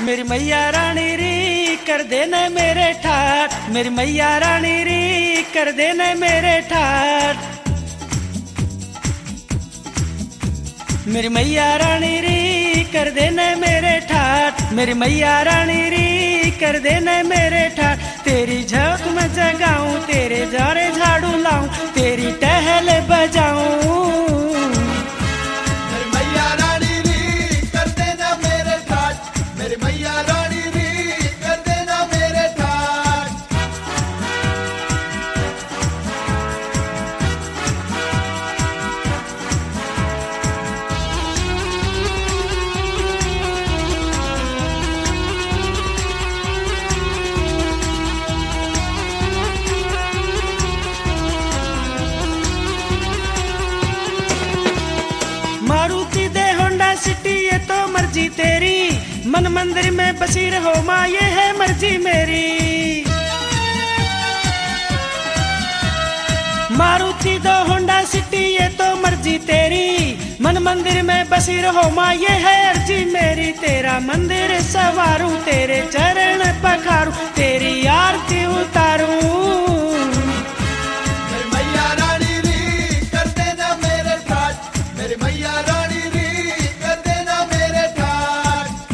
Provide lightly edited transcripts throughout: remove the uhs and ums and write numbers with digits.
मेरी मैया रानी री कर देना मेरे ठाट, मेरी मैया रानी री कर देना मेरे ठाट। मेरी मैया रानी री कर देना मेरे ठाट, मेरी मैया रानी री कर देना मेरे ठाट। तेरी झोंक में जगाऊं, तेरे जारे झाड़ू लाऊं, तेरी टहल बजाऊं। मेरी मैया रानी री कर देना मेरे ठाट, मेरी मैया रानी री कर देना मेरे ठाट। मारुति दे होंडा सिटी ये तो मर्जी तेरी, मन मंदिर में बसी रहो माँ ये है मर्जी मेरी। मारुति दो होंडा सिटी ये तो मर्जी तेरी, मन मंदिर में बसी रहो माँ ये है अर्जी मेरी। तेरा मंदिर सवारूं, तेरे चरण पखारूं, तेरी आरती उतारूं। मेरी मैया रानी री कर देना मेरे ठाट, मेरी मैया रानी री कर देना मेरे ठाट।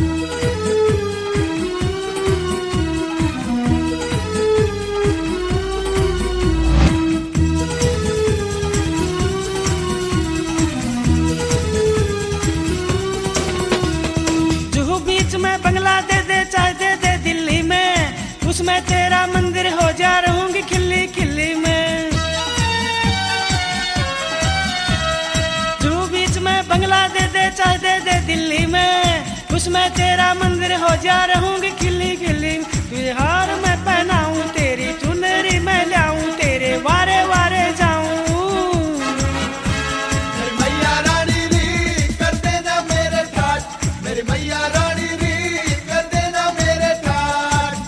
जुहू बीच में बंगला दे दे चाहे दे दे दिल्ली में, उसमें तेरा मंदिर हो जा रहूंगी खिल्ली खिल्ली में। जुहू बीच में बंगला दे दे चाहे दे दे दिल्ली में, उसमें तेरा मंदिर हो जा रहूंगी खिल्ली खिल्ली। तुझे हार मैं पहनाऊं, तेरी चुनरी मैं लाऊं, तेरे वारे वारे जाऊं। मेरी मैया रानी री कर देना मेरे ठाट, मेरी मैया रानी री कर देना मेरे ठाट।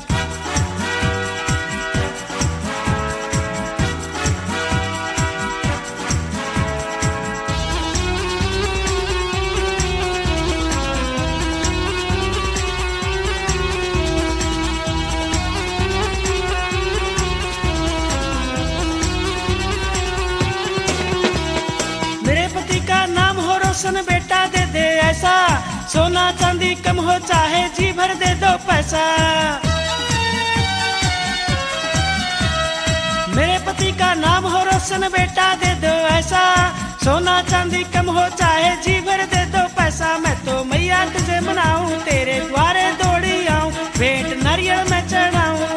मेरे पति का नाम हो रोशन बेटा दे दे ऐसा, सोना चांदी कम हो चाहे जी भर दे दो पैसा। मेरे पति का नाम हो रोशन बेटा दे दो ऐसा, सोना चांदी कम हो चाहे जी भर दे दो पैसा। मैं तो मैया तुझे मनाऊं, तेरे द्वारे दौड़ी आऊं, भेंट नारियल में चढ़ाऊं।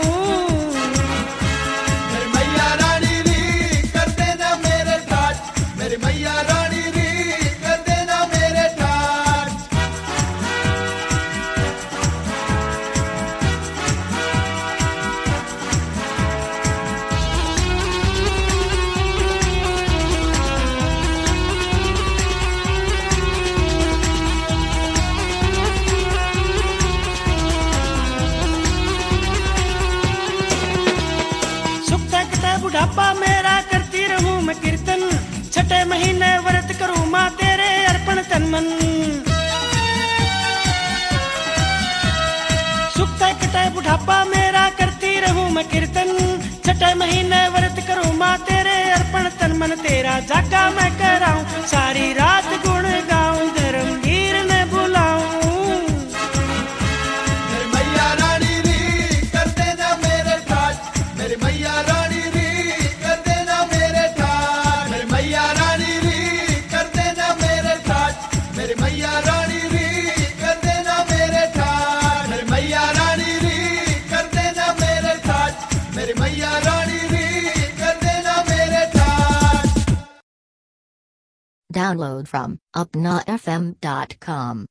मेरी मैया रानी री कर देना मेरे ठाट, मेरी मैया रानी री कर देना मेरे ठाट। सुख तकता बुढ़ापा मेरा करती रहूं मैं कीर्तन, छठे महीने व्रत करूं माँ तेरे अर्पण तन मन। सुख तकता बुढ़ापा मेरा करती रहूं मैं कीर्तन, छठे महीने व्रत करूं माँ तेरे अर्पण तन मन। तेरा जागा मैं कराऊं, सारी रात गुण गाऊं, धर्मवीर ने बुलाऊं। मेरी मैया रानी री कर देना मेरे ठाट, मेरी मैया रानी री कर देना मेरे ठाट। मेरी मैया रानी री कर देना मेरे ठाट, मेरी मैया रानी री कर देना मेरे ठाट। मेरी मैया रानी री कर देना मेरे ठाट, मेरी मैया रानी री कर देना मेरे ठाट। Download from upnafm.com.